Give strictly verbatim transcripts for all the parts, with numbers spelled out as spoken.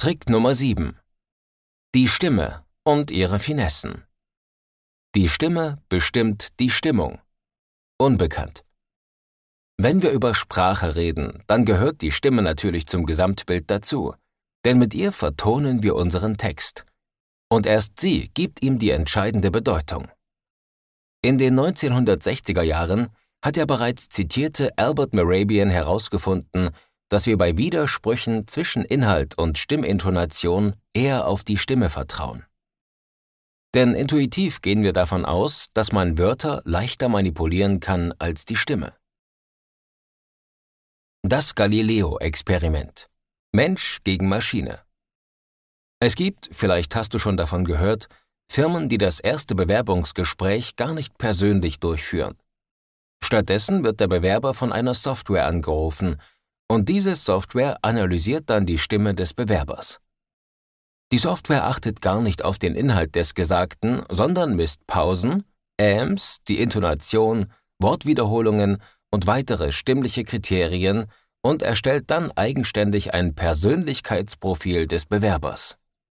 Trick Nummer sieben. Die Stimme und ihre Finessen. Die Stimme bestimmt die Stimmung. Unbekannt. Wenn wir über Sprache reden, dann gehört die Stimme natürlich zum Gesamtbild dazu, denn mit ihr vertonen wir unseren Text. Und erst sie gibt ihm die entscheidende Bedeutung. In den neunzehnhundertsechziger Jahren hat der bereits zitierte Albert Mehrabian herausgefunden, dass wir bei Widersprüchen zwischen Inhalt und Stimmintonation eher auf die Stimme vertrauen. Denn intuitiv gehen wir davon aus, dass man Wörter leichter manipulieren kann als die Stimme. Das Galileo-Experiment. Mensch gegen Maschine. Es gibt, vielleicht hast du schon davon gehört, Firmen, die das erste Bewerbungsgespräch gar nicht persönlich durchführen. Stattdessen wird der Bewerber von einer Software angerufen und diese Software analysiert dann die Stimme des Bewerbers. Die Software achtet gar nicht auf den Inhalt des Gesagten, sondern misst Pausen, Ähms, die Intonation, Wortwiederholungen und weitere stimmliche Kriterien und erstellt dann eigenständig ein Persönlichkeitsprofil des Bewerbers.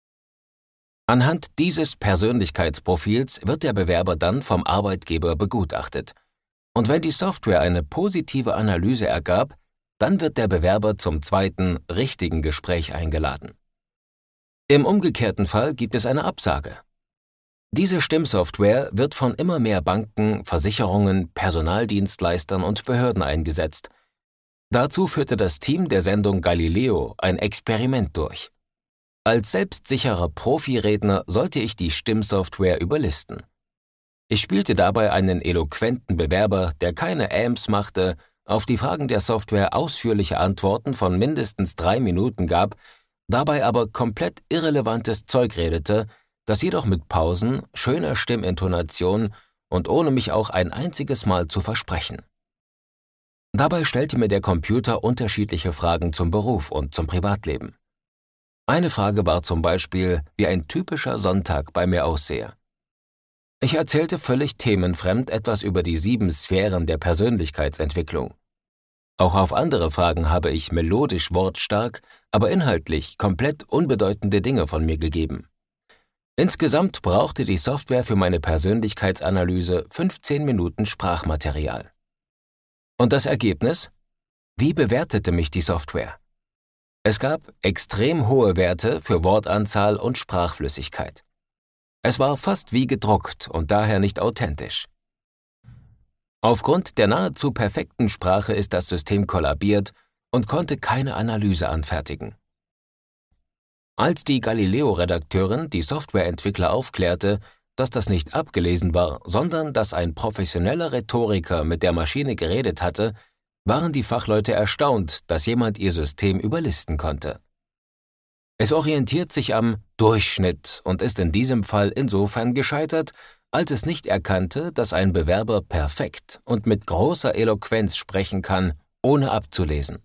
Anhand dieses Persönlichkeitsprofils wird der Bewerber dann vom Arbeitgeber begutachtet. Und wenn die Software eine positive Analyse ergab, dann wird der Bewerber zum zweiten, richtigen Gespräch eingeladen. Im umgekehrten Fall gibt es eine Absage. Diese Stimmsoftware wird von immer mehr Banken, Versicherungen, Personaldienstleistern und Behörden eingesetzt. Dazu führte das Team der Sendung Galileo ein Experiment durch. Als selbstsicherer Profiredner sollte ich die Stimmsoftware überlisten. Ich spielte dabei einen eloquenten Bewerber, der keine Ähms machte, auf die Fragen der Software ausführliche Antworten von mindestens drei Minuten gab, dabei aber komplett irrelevantes Zeug redete, das jedoch mit Pausen, schöner Stimmintonation und ohne mich auch ein einziges Mal zu versprechen. Dabei stellte mir der Computer unterschiedliche Fragen zum Beruf und zum Privatleben. Eine Frage war zum Beispiel, wie ein typischer Sonntag bei mir aussehe. Ich erzählte völlig themenfremd etwas über die sieben Sphären der Persönlichkeitsentwicklung. Auch auf andere Fragen habe ich melodisch wortstark, aber inhaltlich komplett unbedeutende Dinge von mir gegeben. Insgesamt brauchte die Software für meine Persönlichkeitsanalyse fünfzehn Minuten Sprachmaterial. Und das Ergebnis? Wie bewertete mich die Software? Es gab extrem hohe Werte für Wortanzahl und Sprachflüssigkeit. Es war fast wie gedruckt und daher nicht authentisch. Aufgrund der nahezu perfekten Sprache ist das System kollabiert und konnte keine Analyse anfertigen. Als die Galileo-Redakteurin die Softwareentwickler aufklärte, dass das nicht abgelesen war, sondern dass ein professioneller Rhetoriker mit der Maschine geredet hatte, waren die Fachleute erstaunt, dass jemand ihr System überlisten konnte. Es orientiert sich am Durchschnitt und ist in diesem Fall insofern gescheitert, als es nicht erkannte, dass ein Bewerber perfekt und mit großer Eloquenz sprechen kann, ohne abzulesen.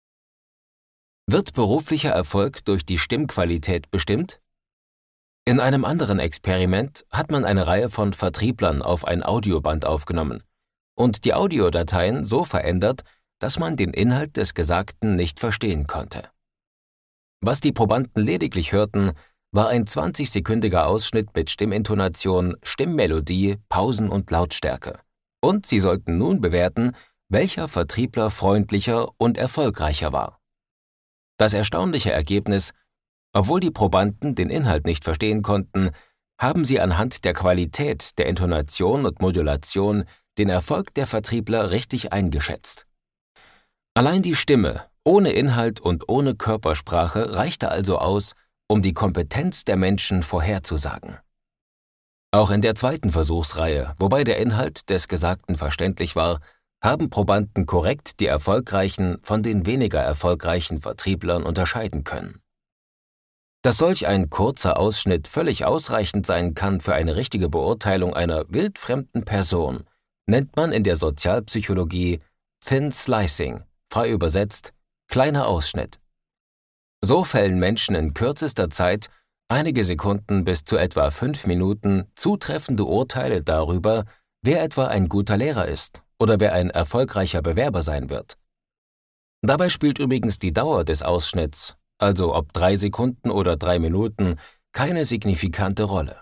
Wird beruflicher Erfolg durch die Stimmqualität bestimmt? In einem anderen Experiment hat man eine Reihe von Vertrieblern auf ein Audioband aufgenommen und die Audiodateien so verändert, dass man den Inhalt des Gesagten nicht verstehen konnte. Was die Probanden lediglich hörten, war ein zwanzigsekündiger Ausschnitt mit Stimmintonation, Stimmmelodie, Pausen und Lautstärke. Und sie sollten nun bewerten, welcher Vertriebler freundlicher und erfolgreicher war. Das erstaunliche Ergebnis: Obwohl die Probanden den Inhalt nicht verstehen konnten, haben sie anhand der Qualität der Intonation und Modulation den Erfolg der Vertriebler richtig eingeschätzt. Allein die Stimme, ohne Inhalt und ohne Körpersprache, reichte also aus, um die Kompetenz der Menschen vorherzusagen. Auch in der zweiten Versuchsreihe, wobei der Inhalt des Gesagten verständlich war, haben Probanden korrekt die erfolgreichen von den weniger erfolgreichen Vertrieblern unterscheiden können. Dass solch ein kurzer Ausschnitt völlig ausreichend sein kann für eine richtige Beurteilung einer wildfremden Person, nennt man in der Sozialpsychologie Thin Slicing, frei übersetzt kleiner Ausschnitt. So fällen Menschen in kürzester Zeit, einige Sekunden bis zu etwa fünf Minuten, zutreffende Urteile darüber, wer etwa ein guter Lehrer ist oder wer ein erfolgreicher Bewerber sein wird. Dabei spielt übrigens die Dauer des Ausschnitts, also ob drei Sekunden oder drei Minuten, keine signifikante Rolle.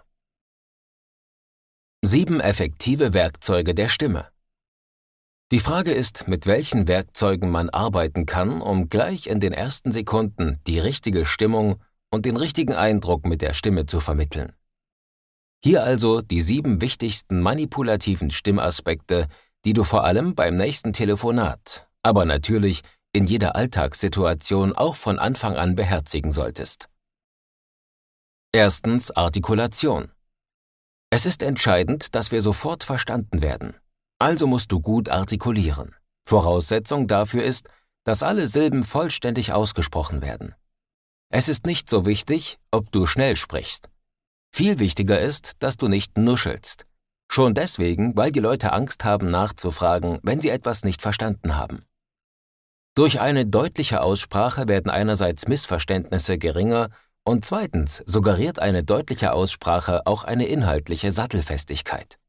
Sieben effektive Werkzeuge der Stimme. Die Frage ist, mit welchen Werkzeugen man arbeiten kann, um gleich in den ersten Sekunden die richtige Stimmung und den richtigen Eindruck mit der Stimme zu vermitteln. Hier also die sieben wichtigsten manipulativen Stimmaspekte, die du vor allem beim nächsten Telefonat, aber natürlich in jeder Alltagssituation auch von Anfang an beherzigen solltest. Erstens Artikulation. Es ist entscheidend, dass wir sofort verstanden werden. Also musst du gut artikulieren. Voraussetzung dafür ist, dass alle Silben vollständig ausgesprochen werden. Es ist nicht so wichtig, ob du schnell sprichst. Viel wichtiger ist, dass du nicht nuschelst. Schon deswegen, weil die Leute Angst haben, nachzufragen, wenn sie etwas nicht verstanden haben. Durch eine deutliche Aussprache werden einerseits Missverständnisse geringer und zweitens suggeriert eine deutliche Aussprache auch eine inhaltliche Sattelfestigkeit.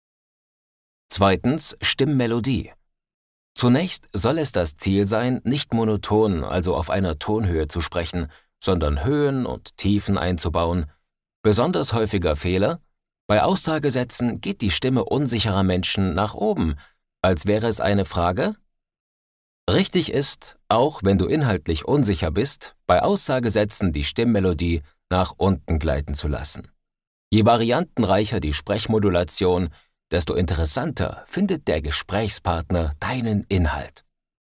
Zweitens Stimmmelodie. Zunächst soll es das Ziel sein, nicht monoton, also auf einer Tonhöhe zu sprechen, sondern Höhen und Tiefen einzubauen. Besonders häufiger Fehler: Bei Aussagesätzen geht die Stimme unsicherer Menschen nach oben, als wäre es eine Frage. Richtig ist, auch wenn du inhaltlich unsicher bist, bei Aussagesätzen die Stimmmelodie nach unten gleiten zu lassen. Je variantenreicher die Sprechmodulation, desto interessanter findet der Gesprächspartner deinen Inhalt.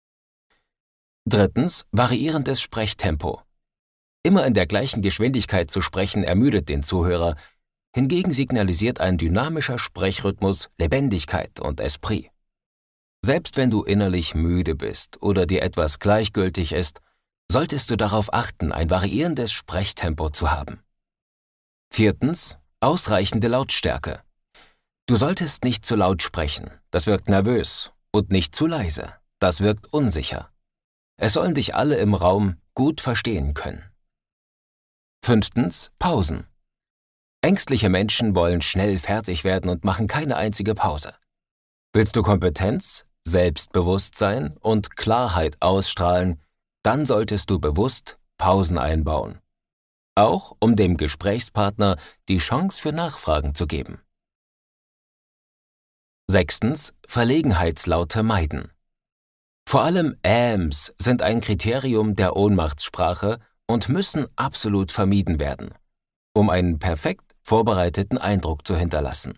Drittens, variierendes Sprechtempo. Immer in der gleichen Geschwindigkeit zu sprechen ermüdet den Zuhörer, hingegen signalisiert ein dynamischer Sprechrhythmus Lebendigkeit und Esprit. Selbst wenn du innerlich müde bist oder dir etwas gleichgültig ist, solltest du darauf achten, ein variierendes Sprechtempo zu haben. Viertens, ausreichende Lautstärke. Du solltest nicht zu laut sprechen, das wirkt nervös, und nicht zu leise, das wirkt unsicher. Es sollen dich alle im Raum gut verstehen können. Fünftens, Pausen. Ängstliche Menschen wollen schnell fertig werden und machen keine einzige Pause. Willst du Kompetenz, Selbstbewusstsein und Klarheit ausstrahlen, dann solltest du bewusst Pausen einbauen. Auch um dem Gesprächspartner die Chance für Nachfragen zu geben. Sechstens, Verlegenheitslaute meiden. Vor allem Äms sind ein Kriterium der Ohnmachtssprache und müssen absolut vermieden werden, um einen perfekt vorbereiteten Eindruck zu hinterlassen.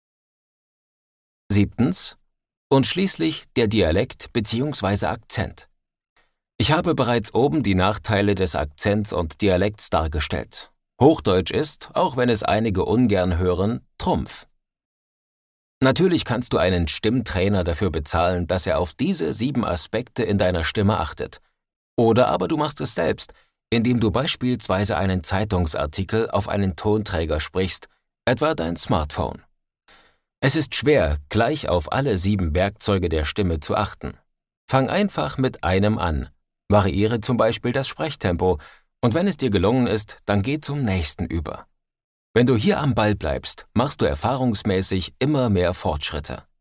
Siebtens, und schließlich der Dialekt bzw. Akzent. Ich habe bereits oben die Nachteile des Akzents und Dialekts dargestellt. Hochdeutsch ist, auch wenn es einige ungern hören, Trumpf. Natürlich kannst du einen Stimmtrainer dafür bezahlen, dass er auf diese sieben Aspekte in deiner Stimme achtet. Oder aber du machst es selbst, indem du beispielsweise einen Zeitungsartikel auf einen Tonträger sprichst, etwa dein Smartphone. Es ist schwer, gleich auf alle sieben Werkzeuge der Stimme zu achten. Fang einfach mit einem an. Variiere zum Beispiel das Sprechtempo und wenn es dir gelungen ist, dann geh zum nächsten über. Wenn du hier am Ball bleibst, machst du erfahrungsmäßig immer mehr Fortschritte.